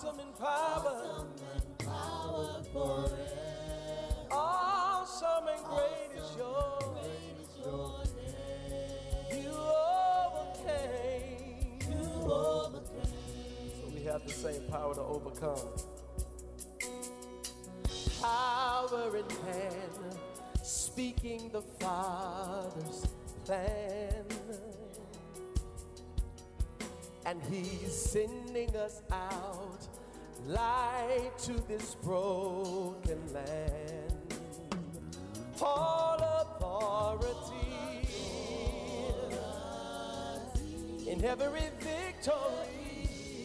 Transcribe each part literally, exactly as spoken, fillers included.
Awesome in power. Awesome in power forever. Awesome and great is your, Great is your name. you overcame. You overcame. So we have the same power to overcome. Power in hand, speaking the Father's plan. And He's sending us out, light to this broken land. All authority in every victory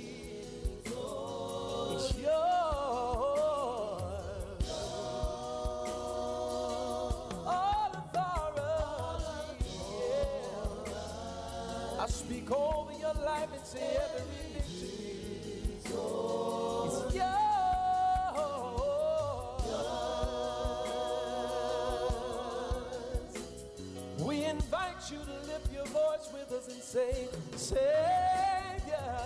is yours. All authority, yeah. I speak over your life and say every victory is yours. We invite you to lift your voice with us and say, Savior,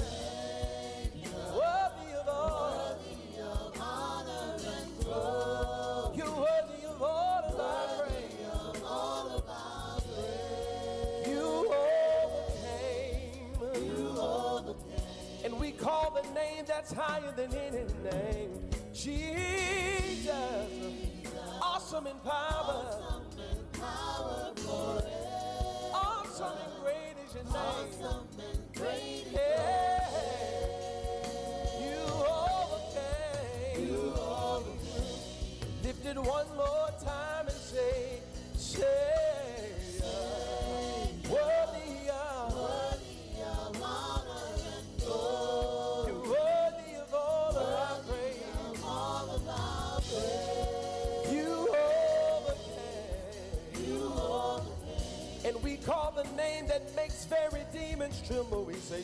worthy of all, Worthy of honor and glory. you're worthy of all of our Worthy praise. of all of our praise. You overcame, You overcame. and we call the name that's higher than any name, Jesus. Awesome in power, Awesome in power forever. awesome and great is your name. Awesome and great is Yeah. You overcame. You overcame. Lift it one more time and say, Savior, worthy of, Worthy of honor and glory. you're worthy of all of our praise. Of all of our praise. You overcame. You overcame. And we call the name that makes very demons tremble. We say,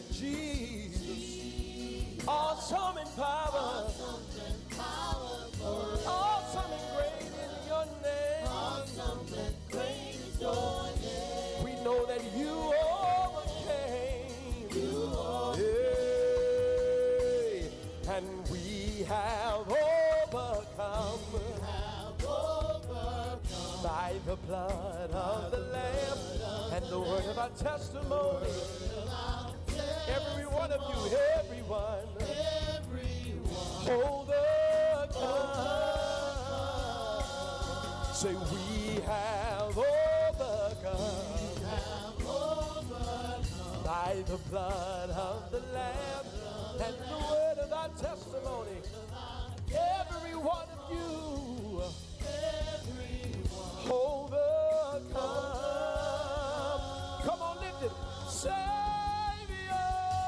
Jesus, awesome in power, Awesome in power forever. awesome and great in your name. Awesome and great is your name. We know that you overcame. You overcame. Hey, and we have overcome Have overcome by the blood of the Lamb and the word of our testimony. Every one of you, everyone, everyone. overcome. Say, we have overcome Have overcome by the blood of the Lamb and the word of our testimony. Every one of you, everyone. overcome. Come on, lift it. Savior,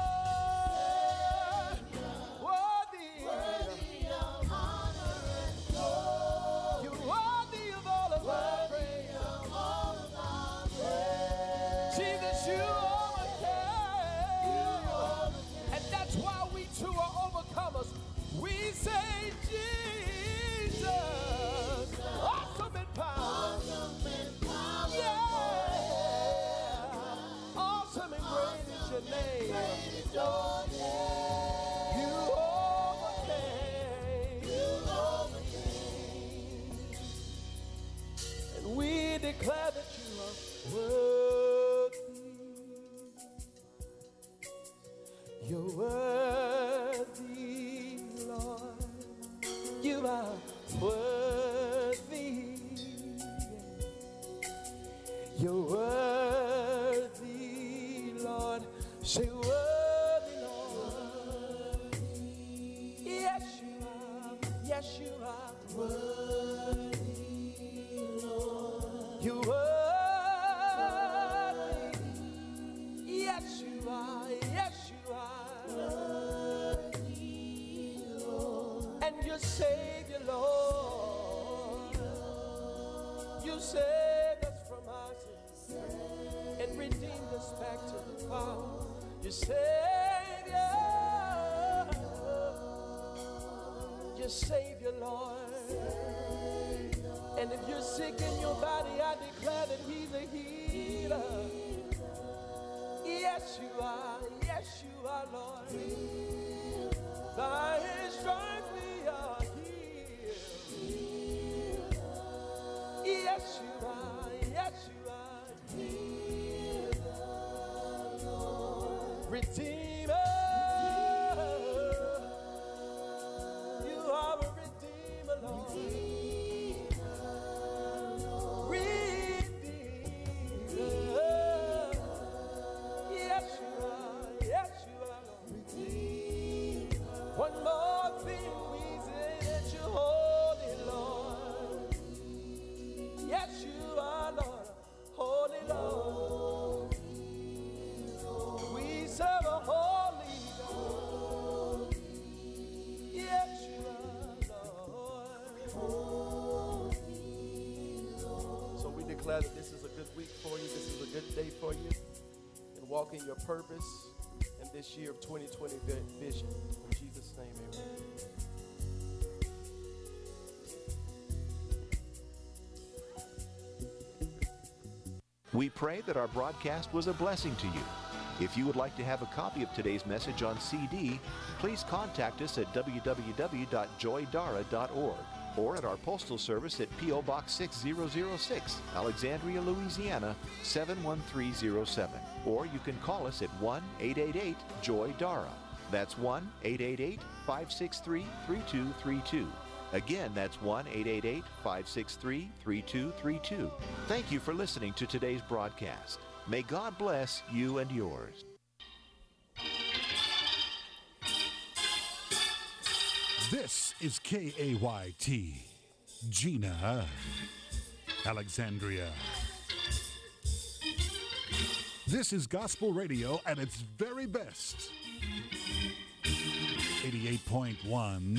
worthy, Worthy of honor and glory. you're worthy of all of our praise. Worthy of all of our praise. Jesus, you overcame. overcame. And that's why we too are overcomers. We say, Jesus, awesome in power. Awesome in power Yeah. Awesome and great is your name. great is your name. You overcame. You overcame. And we declare that you are worthy. You're worthy, Lord. You are worthy. You're worthy, Lord. Say worthy, Lord. Yes, you are. Yes, you are. Worthy, Lord. You're worthy. Yes, you are. Yes, you are. Worthy, Lord. And you Savior, Lord. You saved us from our sins and redeemed us back to the Father. You Savior. You Savior, Lord. And if you're sick in your body, I declare that He's a healer. Yes, you are. Yes, you are, Lord. By Redeemer. You are a redeemer, Lord. Redeemer. Yes, you are. Yes, you are, Lord. One more thing we say that you're holy, Lord. Yes, you are, Lord. Holy Lord. We serve a holy God. Yes, you are, Lord. So we declare that this is a good week for you. This is a good day for you. And walk in your purpose in this year of twenty twenty vision. In Jesus' name, amen. We pray that our broadcast was a blessing to you. If you would like to have a copy of today's message on C D, please contact us at w w w dot joy dara dot org or at our postal service at P O Box six thousand six, Alexandria, Louisiana seven one three zero seven. Or you can call us at one eight eight eight joy dara. That's one eight eight eight, five six three, three two three two. Again, that's one eight eight eight, five six three, three two three two. Thank you for listening to today's broadcast. May God bless you and yours. This is K A Y T, Gina, Alexandria. This is gospel radio at its very best. eighty-eight point one.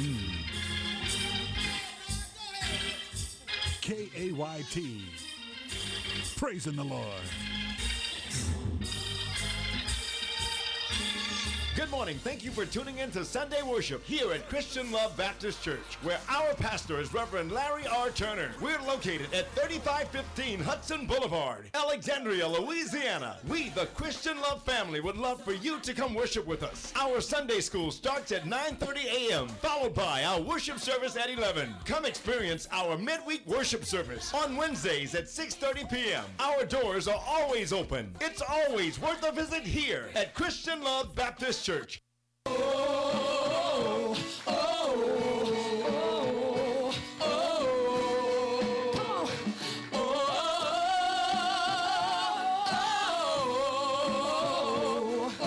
K A Y T, praising the Lord. Good morning. Thank you for tuning in to Sunday Worship here at Christian Love Baptist Church, where our pastor is Reverend Larry R. Turner. We're located at thirty-five fifteen Hudson Boulevard, Alexandria, Louisiana. We, the Christian Love family, would love for you to come worship with us. Our Sunday school starts at nine thirty a m, followed by our worship service at eleven. Come experience our midweek worship service on Wednesdays at six thirty p m Our doors are always open. It's always worth a visit here at Christian Love Baptist Church. Oh, oh, oh, oh, oh. Come on. Oh, oh,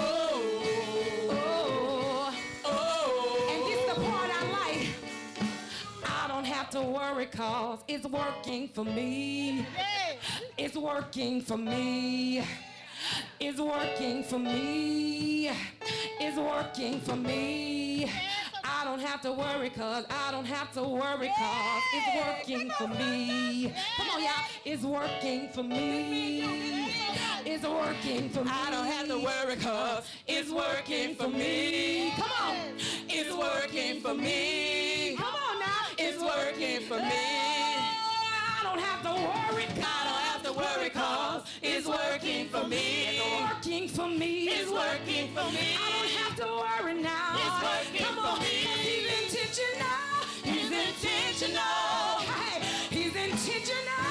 oh, oh. And this the part I like. I don't have to worry 'cause it's working for me. It's working for me. It's working for me. It's working for me. I don't have to worry 'cause I don't have to worry 'cause it's working for me. Come on, y'all. It's working for me. It's working for me. I don't have to worry 'cause it's working for me. Come on. It's working for me. Come on now. It's working for me. I don't have to worry. I don't have to worry 'cause it's working for me. It's working for me. It's working for me. I don't have to worry now. It's working Come on, for me. 'Cause he's intentional. He's intentional. Hey, he's intentional.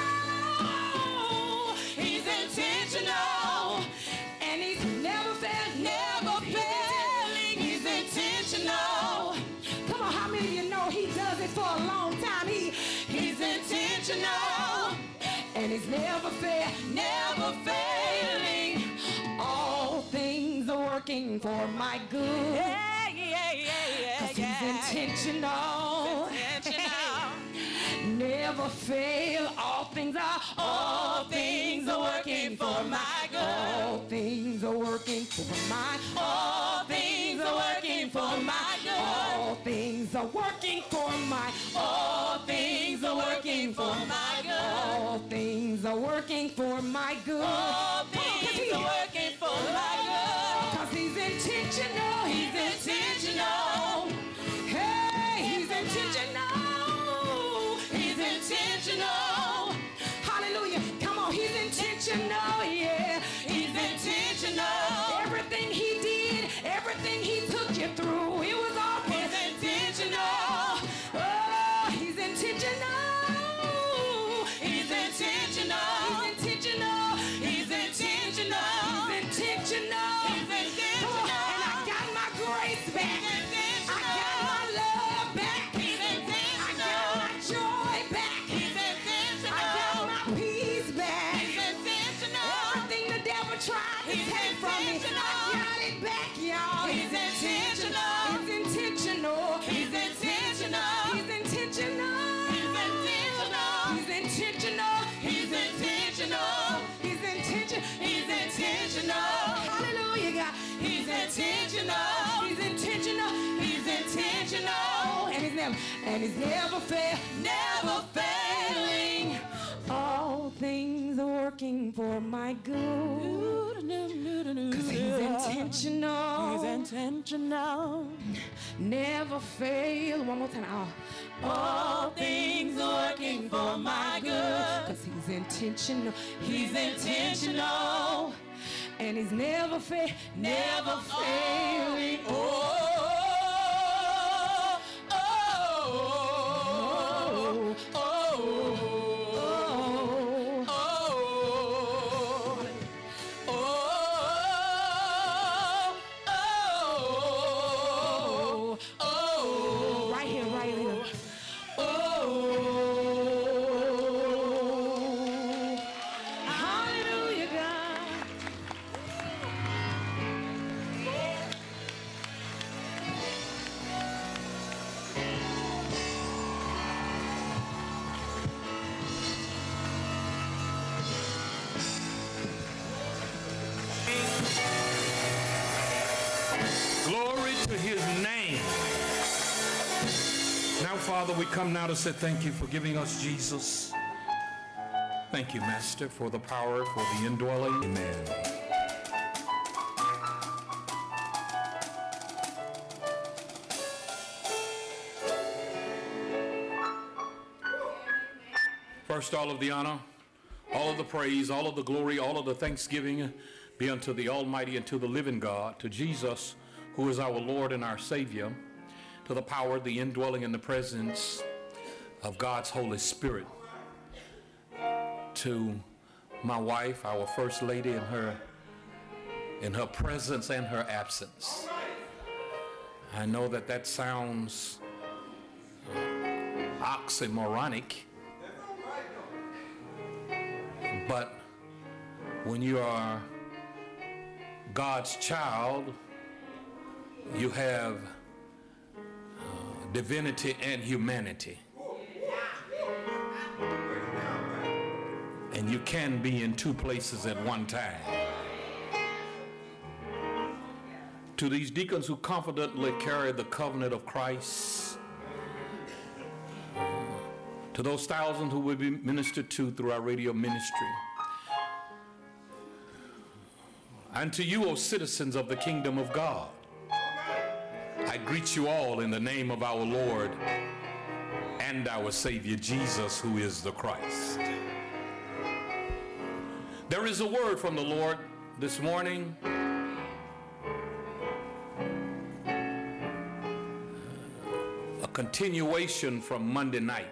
He's intentional. And he's never failed, never failing. He's intentional. Come on, how many of you know he does it for a long time? He he's intentional. And he's never failed, never failing. All things are working for my good. Yeah, yeah, yeah, yeah. 'Cause he's intentional. Intentional. Never fail. All things are, all things are working for my good. All things are working for my, all things are working for my good. All things are working for my, all things are working for my good. All things are working for my good. All things are working for my good. 'Cause he's intentional. He's intentional. Hey, he's intentional. He's intentional. Hallelujah. Come on, he's intentional. Yeah, he's intentional. Everything he did, everything he took you through, it was all his intentional. Oh, he's intentional. He's intentional. He's intentional. He's intentional. He's intentional. He's intentional. intentional. He's intentional. He's intentional. And he's never, and he's never fail, never failing. All things are working for my good. Cause he's intentional. He's intentional. Never fail. One more time. All, all things are working for my good. Cause he's intentional. He's intentional. And he's never fail, never failing. Oh. Father, we come now to say thank you for giving us Jesus. Thank you, Master, for the power, for the indwelling. Amen. First, all of the honor, all of the praise, all of the glory, all of the thanksgiving be unto the Almighty and to the living God, to Jesus, who is our Lord and our Savior, to the power, the indwelling, and the presence of God's Holy Spirit, to my wife, our First Lady, in her, in her presence and her absence. I know that that sounds uh, oxymoronic, but when you are God's child, you have divinity and humanity. And you can be in two places at one time. To these deacons who confidently carry the covenant of Christ, to those thousands who will be ministered to through our radio ministry, and to you, O citizens of the kingdom of God, I greet you all in the name of our Lord and our Savior, Jesus, who is the Christ. There is a word from the Lord this morning. A continuation from Monday night.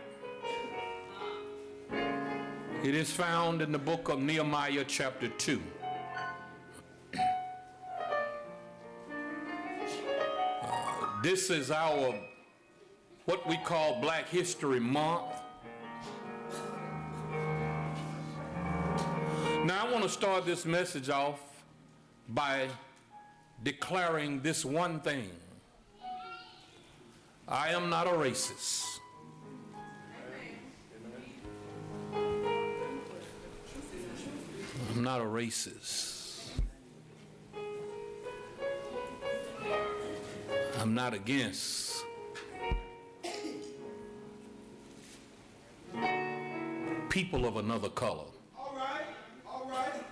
It is found in the book of Nehemiah, chapter two. This is our, what we call Black History Month. Now I want to start this message off by declaring this one thing. I am not a racist. I'm not a racist. I'm not against people of another color. All right, all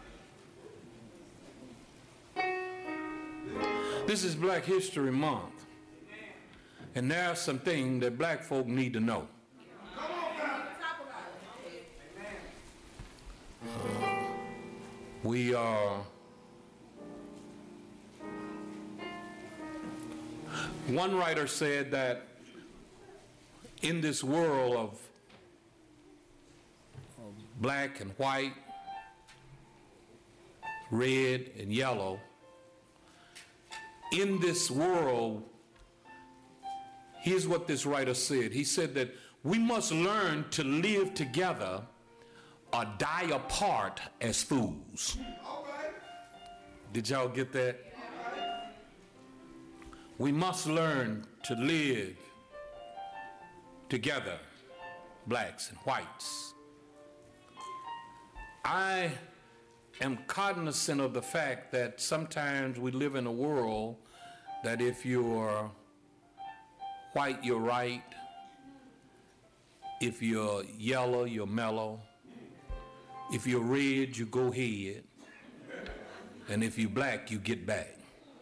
right. This is Black History Month, and there are some things that black folk need to know. Uh, we are One writer said that in this world of black and white, red and yellow, in this world, here's what this writer said. He said that we must learn to live together or die apart as fools. Did y'all get that? We must learn to live together, blacks and whites. I am cognizant of the fact that sometimes we live in a world that if you're white, you're right. If you're yellow, you're mellow. If you're red, you go ahead. And if you're black, you get back.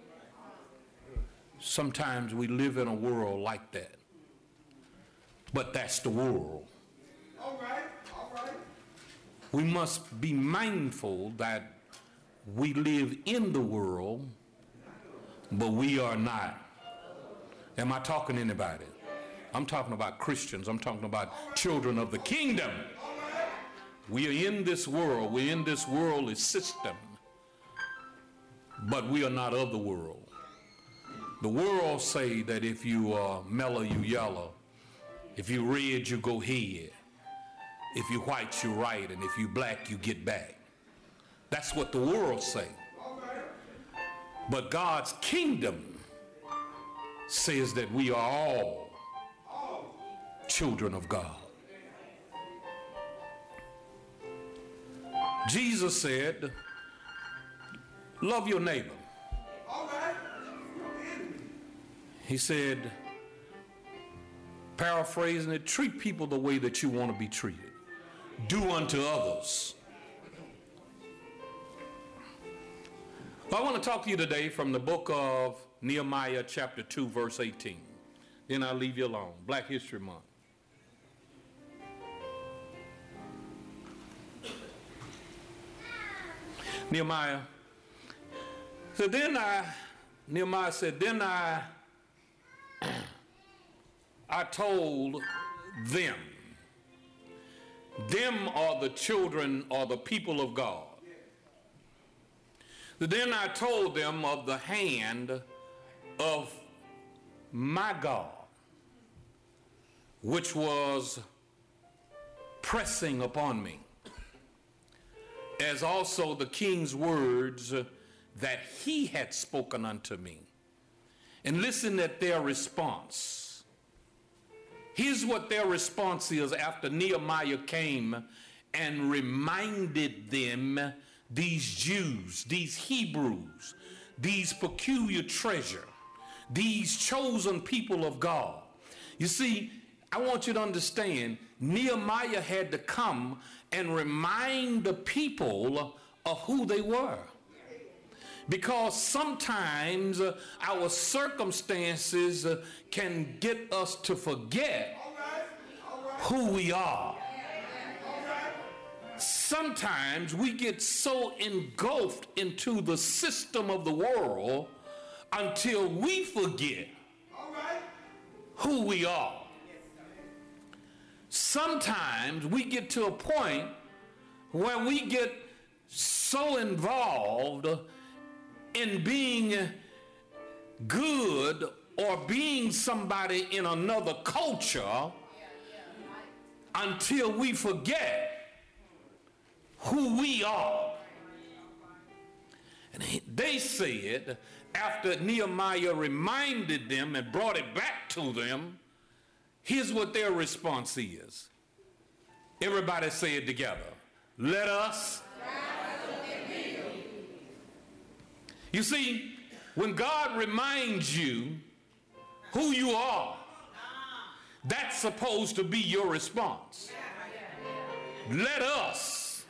Sometimes we live in a world like that. But that's the world. All right, all right. We must be mindful that we live in the world, but we are not. Am I talking to anybody? I'm talking about Christians. I'm talking about children of the kingdom. We are in this world. We're in this worldly system, but we are not of the world. The world say that if you are mellow, you yellow. If you red, you go ahead. If you white, you right. And if you black, you get back. That's what the world say. But God's kingdom says that we are all children of God. Jesus said, love your neighbor. He said, paraphrasing it, treat people the way that you want to be treated. Do unto others. I want to talk to you today from the book of Nehemiah chapter two verse eighteen. Then I'll leave you alone. Black History Month. Nehemiah. So then I, Nehemiah said, then I, I told them, them are the children or the people of God. Then I told them of the hand of my God, which was pressing upon me, as also the king's words that he had spoken unto me. And listen at their response. Here's what their response is after Nehemiah came and reminded them, these Jews, these Hebrews, these peculiar treasure, these chosen people of God. You see, I want you to understand, Nehemiah had to come and remind the people of who they were. Because sometimes uh, our circumstances uh, can get us to forget who we are. Sometimes we get so engulfed into the system of the world until we forget who we are. Sometimes we get to a point where we get so involved in being good or being somebody in another culture until we forget who we are. And they said, after Nehemiah reminded them and brought it back to them, here's what their response is. Everybody say it together. Let us. You see, when God reminds you who you are, that's supposed to be your response. Let us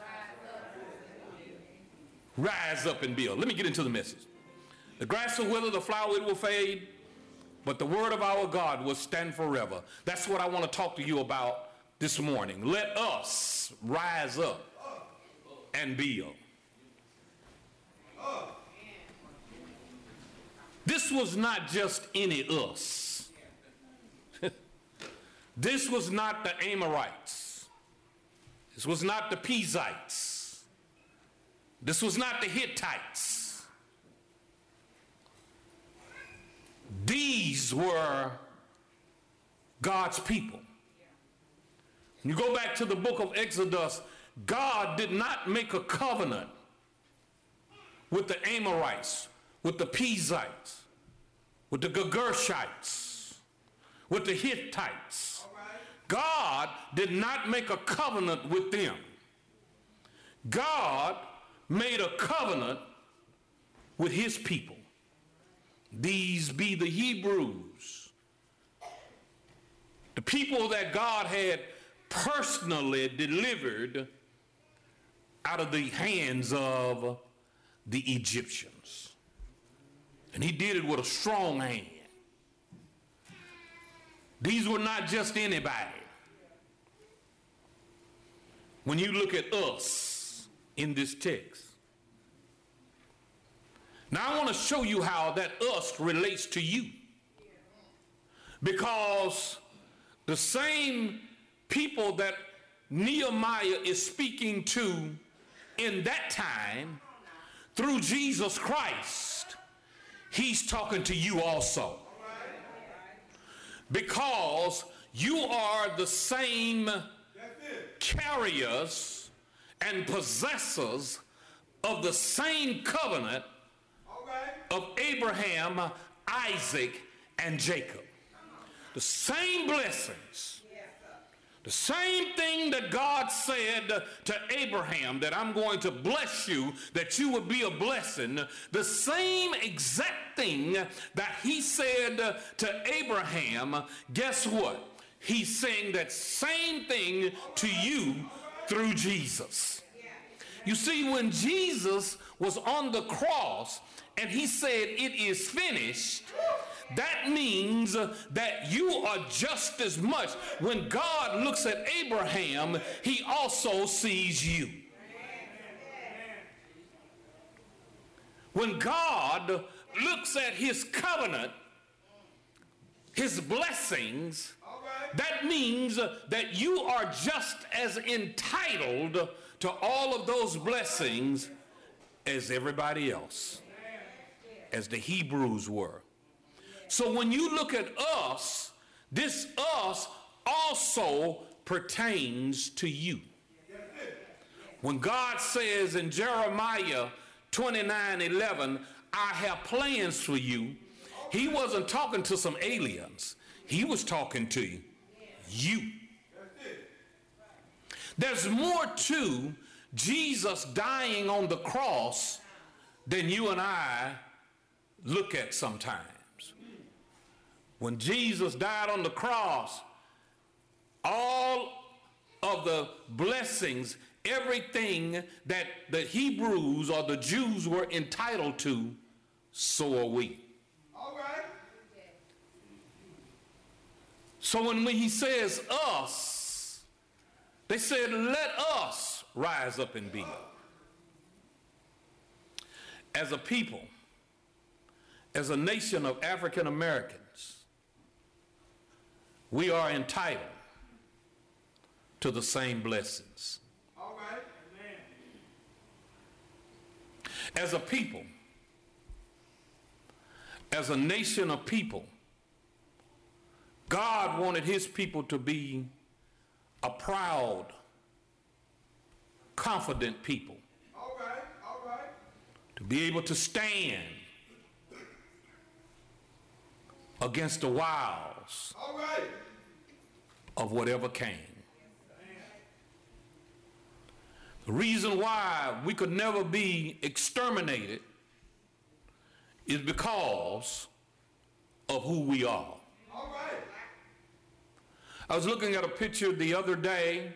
rise up and build. Let me get into the message. The grass will wither, the flower it will fade, but the word of our God will stand forever. That's what I want to talk to you about this morning. Let us rise up and build. This was not just any us. This was not the Amorites. This was not the Perizzites. This was not the Hittites. These were God's people. When you go back to the book of Exodus, God did not make a covenant with the Amorites, with the Perizzites, with the Girgashites, with the Hittites. God did not make a covenant with them. God made a covenant with his people. These be the Hebrews, the people that God had personally delivered out of the hands of the Egyptians. And he did it with a strong hand. These were not just anybody. When you look at us in this text, now I want to show you how that us relates to you. Because the same people that Nehemiah is speaking to in that time, through Jesus Christ, he's talking to you also. Because you are the same carriers and possessors of the same covenant of Abraham, Isaac, and Jacob. The same blessings. The same thing that God said to Abraham, that I'm going to bless you, that you would be a blessing. The same exact thing that he said to Abraham, guess what? He's saying that same thing to you through Jesus. You see, when Jesus was on the cross and he said, it is finished, that means that you are just as much. When God looks at Abraham, he also sees you. When God looks at his covenant, his blessings, that means that you are just as entitled to all of those blessings as everybody else, as the Hebrews were. So when you look at us, this us also pertains to you. When God says in Jeremiah twenty-nine eleven, I have plans for you, he wasn't talking to some aliens. He was talking to you. You. There's more to Jesus dying on the cross than you and I look at sometimes. When Jesus died on the cross, all of the blessings, everything that the Hebrews or the Jews were entitled to, so are we. All right. So when he says us, they said, let us rise up and be. As a people, as a nation of African Americans, we are entitled to the same blessings. All right. As a people, as a nation of people, God wanted his people to be a proud, confident people. All right. All right. To be able to stand against the wiles All right. of whatever came. The reason why we could never be exterminated is because of who we are. All right. I was looking at a picture the other day,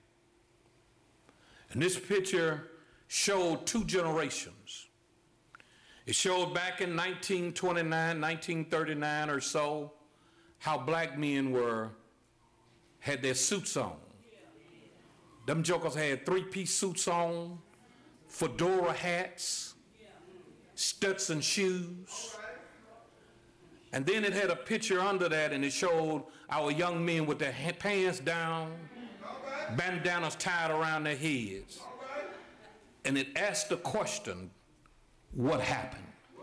and this picture showed two generations. It showed back in nineteen twenty-nine, nineteen thirty-nine or so, how black men were, had their suits on. Them jokers had three-piece suits on, fedora hats, Stetson shoes. And then it had a picture under that, and it showed our young men with their pants down, bandanas tied around their heads. And it asked the question, what happened?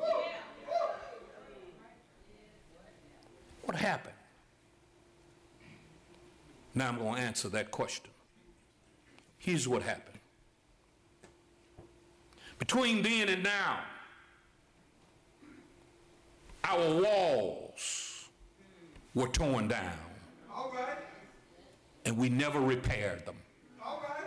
What happened? Now I'm going to answer that question. Here's what happened. Between then and now, our walls were torn down. All right. And we never repaired them. All right.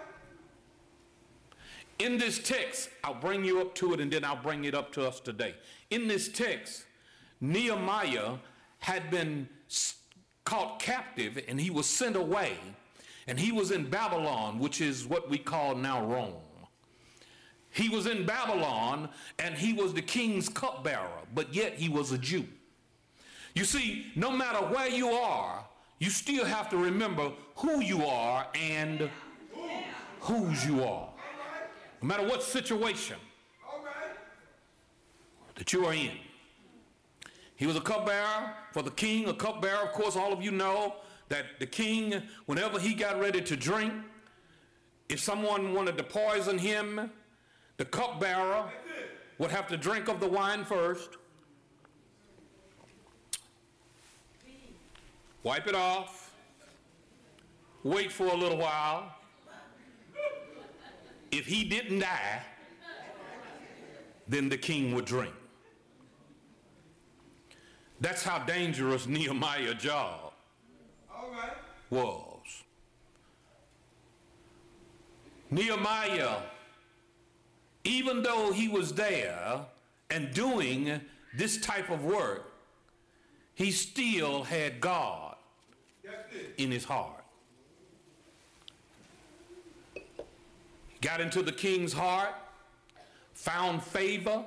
In this text, I'll bring you up to it and then I'll bring it up to us today. In this text, Nehemiah had been caught captive and he was sent away, and he was in Babylon, which is what we call now Rome. He was in Babylon and he was the king's cupbearer, but yet he was a Jew. You see, no matter where you are, you still have to remember who you are and whose you are. No matter what situation that you are in. He was a cupbearer for the king, a cupbearer. Of course, all of you know that the king, whenever he got ready to drink, if someone wanted to poison him, the cupbearer would have to drink of the wine first, wipe it off, wait for a little while. If he didn't die, then the king would drink. That's how dangerous Nehemiah's job All right. was. Nehemiah, even though he was there and doing this type of work, he still had God in his heart. He got into the king's heart, found favor.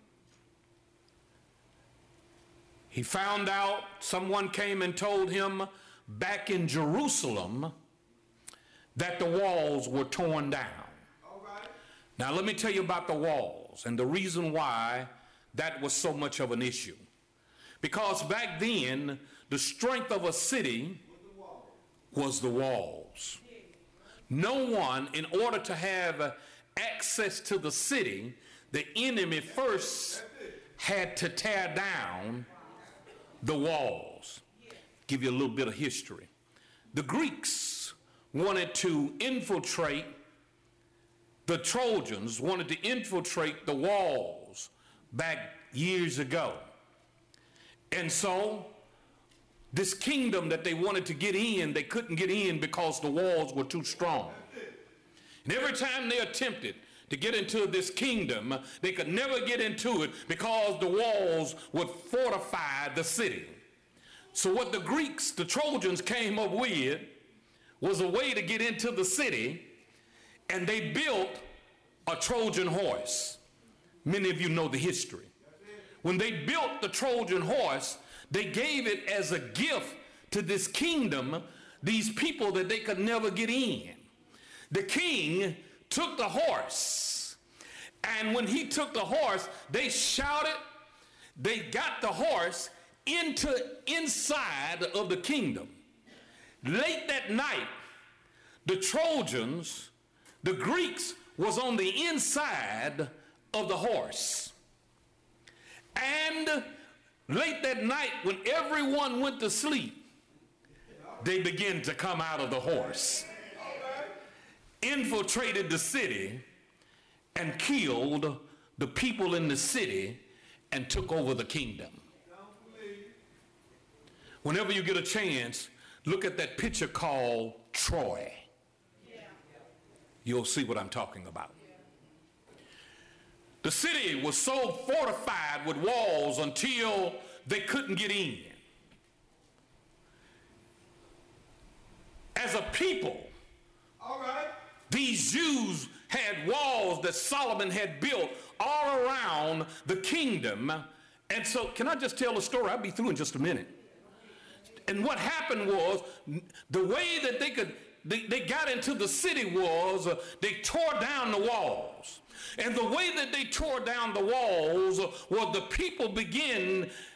He found out, someone came and told him back in Jerusalem that the walls were torn down. All right. Now let me tell you about the walls and the reason why that was so much of an issue. Because back then, the strength of a city was the walls. No one, in order to have access to the city, the enemy first had to tear down the walls. Give you a little bit of history. The Greeks wanted to infiltrate, the Trojans wanted to infiltrate the walls back years ago. And so this kingdom that they wanted to get in, they couldn't get in because the walls were too strong. And every time they attempted to get into this kingdom, they could never get into it because the walls would fortify the city. So what the Greeks, the Trojans, came up with was a way to get into the city, and they built a Trojan horse. Many of you know the history. When they built the Trojan horse, they gave it as a gift to this kingdom, these people that they could never get in. The king took the horse, and when he took the horse, they shouted, they got the horse into inside of the kingdom. Late that night, the Trojans, the Greeks, was on the inside of the horse. And late that night, when everyone went to sleep, they began to come out of the horse, infiltrated the city, and killed the people in the city and took over the kingdom. Whenever you get a chance, look at that picture called Troy. You'll see what I'm talking about. The city was so fortified with walls until they couldn't get in. As a people, All right. these Jews had walls that Solomon had built all around the kingdom. And so, can I just tell a story? I'll be through in just a minute. And what happened was, the way that they could, they, they got into the city was, uh, they tore down the walls. And the way that they tore down the walls was the people began